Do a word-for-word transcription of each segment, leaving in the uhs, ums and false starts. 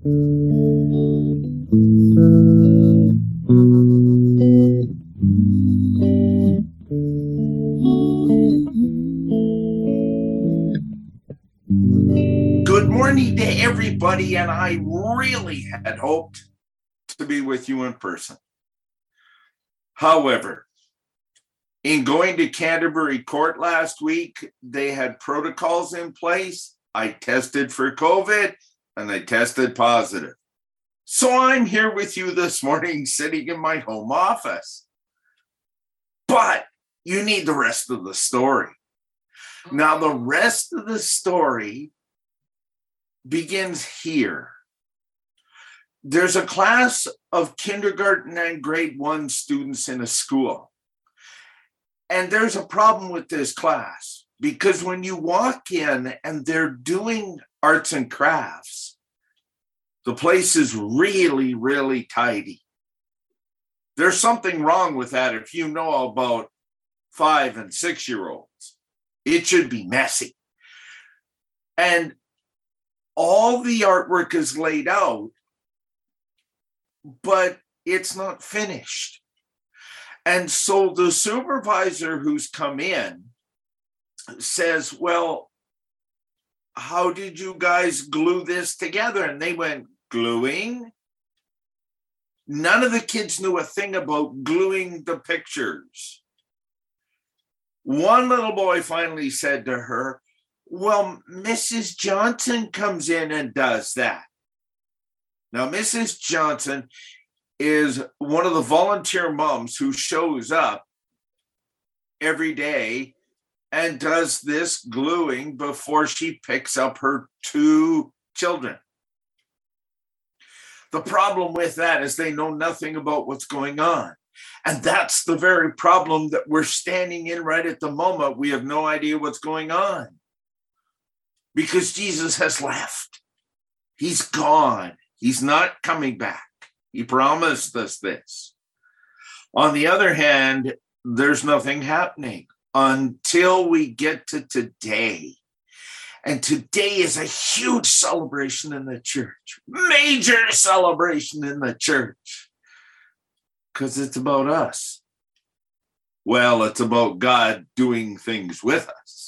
Good morning to everybody, and I really had hoped to be with you in person. However, in going to Canterbury Court last week, they had protocols in place. I tested for COVID, and I tested positive. So I'm here with you this morning, sitting in my home office. But you need the rest of the story. Now, the rest of the story begins here. There's a class of kindergarten and grade one students in a school. And there's a problem with this class because when you walk in and they're doing arts and crafts, the place is really, really tidy. There's something wrong with that if you know about five and six-year-olds. It should be messy. And all the artwork is laid out, but it's not finished. And so the supervisor who's come in says, well, how did you guys glue this together? And they went, gluing? None of the kids knew a thing about gluing the pictures. One little boy finally said to her, well, Missus Johnson comes in and does that. Now, Missus Johnson is one of the volunteer moms who shows up every day and does this gluing before she picks up her two children. The problem with that is they know nothing about what's going on. And that's the very problem that we're standing in right at the moment. We have no idea what's going on. Because Jesus has left. He's gone. He's not coming back. He promised us this. On the other hand, there's nothing happening until we get to today. And today is a huge celebration in the church. Major celebration in the church. Because it's about us. Well, it's about God doing things with us.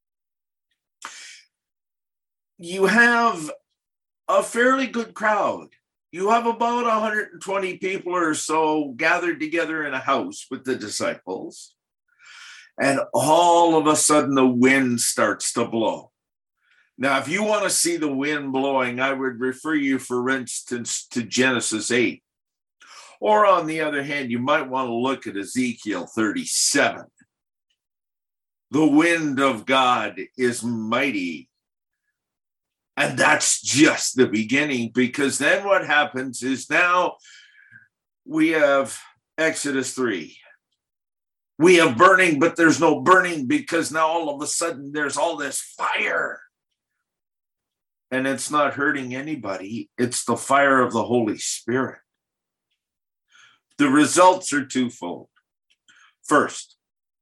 You have a fairly good crowd. You have about one hundred twenty people or so gathered together in a house with the disciples. And all of a sudden, the wind starts to blow. Now, if you want to see the wind blowing, I would refer you, for instance, to Genesis eight. Or on the other hand, you might want to look at Ezekiel thirty-seven. The wind of God is mighty. And that's just the beginning, because then what happens is now we have Exodus three. We have burning, but there's no burning because now all of a sudden there's all this fire. And it's not hurting anybody. It's the fire of the Holy Spirit. The results are twofold. First,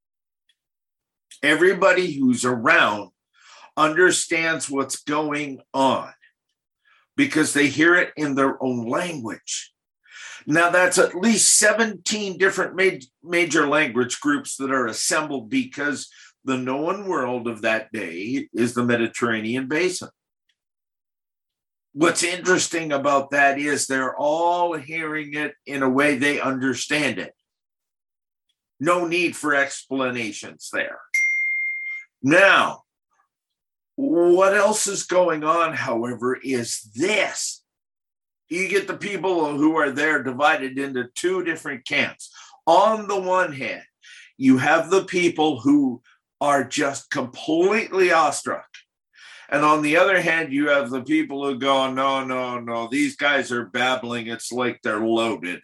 everybody who's around understands what's going on because they hear it in their own language. Now, that's at least seventeen different ma- major language groups that are assembled because the known world of that day is the Mediterranean basin. What's interesting about that is they're all hearing it in a way they understand it. No need for explanations there. Now, what else is going on, however, is this. You get the people who are there divided into two different camps. On the one hand, you have the people who are just completely awestruck. And on the other hand, you have the people who go, no, no, no, these guys are babbling. It's like they're loaded.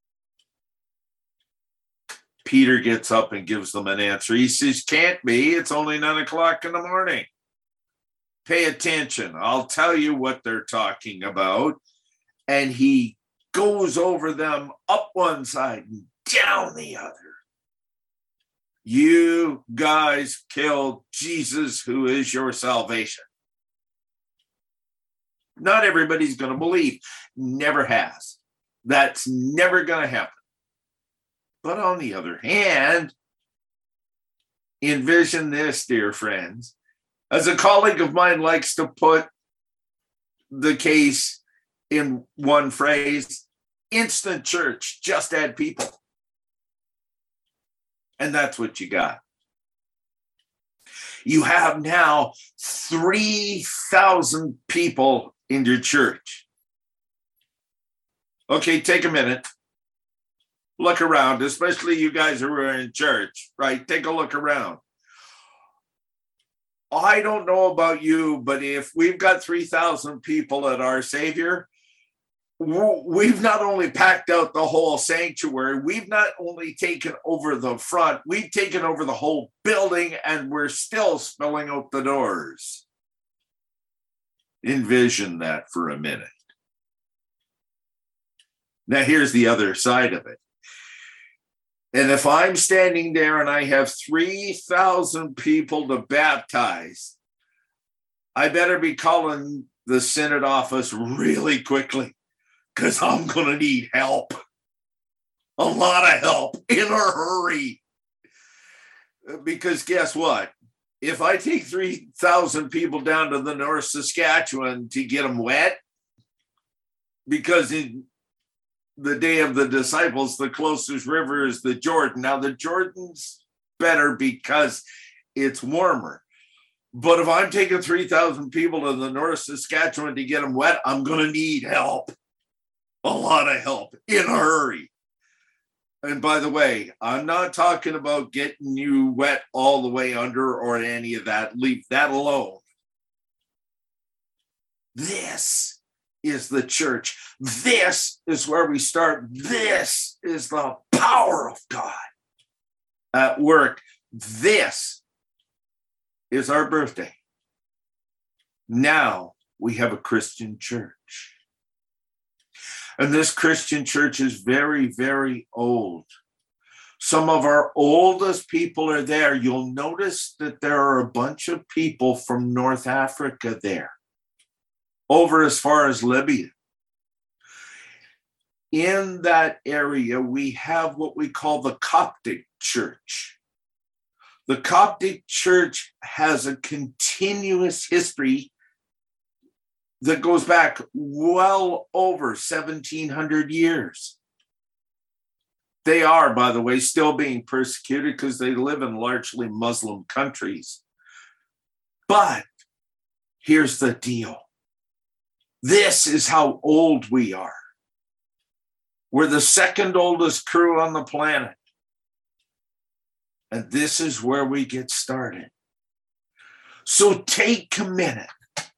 Peter gets up and gives them an answer. He says, can't be. It's only nine o'clock in the morning. Pay attention. I'll tell you what they're talking about. And he goes over them up one side and down the other. You guys killed Jesus, who is your salvation. Not everybody's going to believe. Never has. That's never going to happen. But on the other hand, envision this, dear friends. As a colleague of mine likes to put the case in one phrase, instant church, just add people. And that's what you got. You have now three thousand people in your church. Okay, take a minute. Look around, especially you guys who are in church, right? Take a look around. I don't know about you, but if we've got three thousand people at Our Savior, we've not only packed out the whole sanctuary, we've not only taken over the front, we've taken over the whole building, and we're still spilling out the doors. Envision that for a minute. Now, here's the other side of it. And if I'm standing there and I have three thousand people to baptize, I better be calling the synod office really quickly, because I'm going to need help. A lot of help in a hurry. Because guess what? If I take three thousand people down to the North Saskatchewan to get them wet, because in the day of the disciples, the closest river is the Jordan. Now, the Jordan's better because it's warmer. But if I'm taking three thousand people to the North Saskatchewan to get them wet, I'm going to need help. A lot of help in a hurry. And by the way, I'm not talking about getting you wet all the way under or any of that. Leave that alone. This is the church. This is where we start. This is the power of God at work. This is our birthday. Now we have a Christian church. And this Christian church is very, very old. Some of our oldest people are there. You'll notice that there are a bunch of people from North Africa there, over as far as Libya. In that area, we have what we call the Coptic Church. The Coptic Church has a continuous history that goes back well over seventeen hundred years. They are, by the way, still being persecuted because they live in largely Muslim countries. But here's the deal. This is how old we are. We're the second oldest crew on the planet. And this is where we get started. So take a minute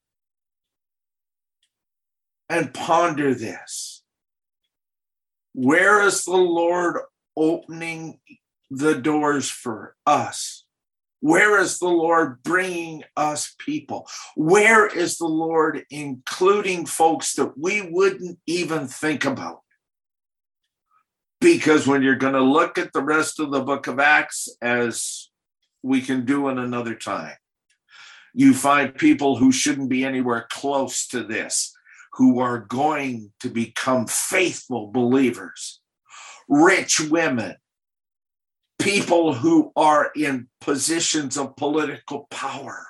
and ponder this. Where is the Lord opening the doors for us? Where is the Lord bringing us people? Where is the Lord including folks that we wouldn't even think about? Because when you're going to look at the rest of the book of Acts, as we can do in another time, you find people who shouldn't be anywhere close to this, who are going to become faithful believers, rich women, people who are in positions of political power,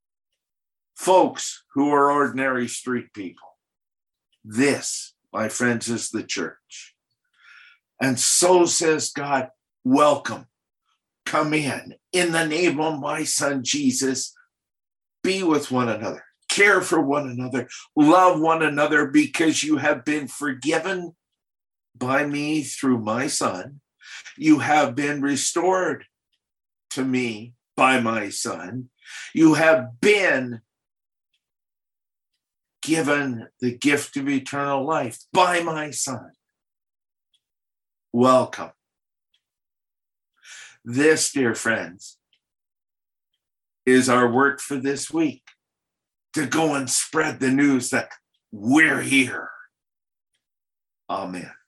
folks who are ordinary street people. This, my friends, is the church. And so says God, welcome, come in, in the name of my son, Jesus, be with one another. Care for one another, love one another, because you have been forgiven by me through my son. You have been restored to me by my son. You have been given the gift of eternal life by my son. Welcome. This, dear friends, is our work for this week. To go and spread the news that we're here. Amen.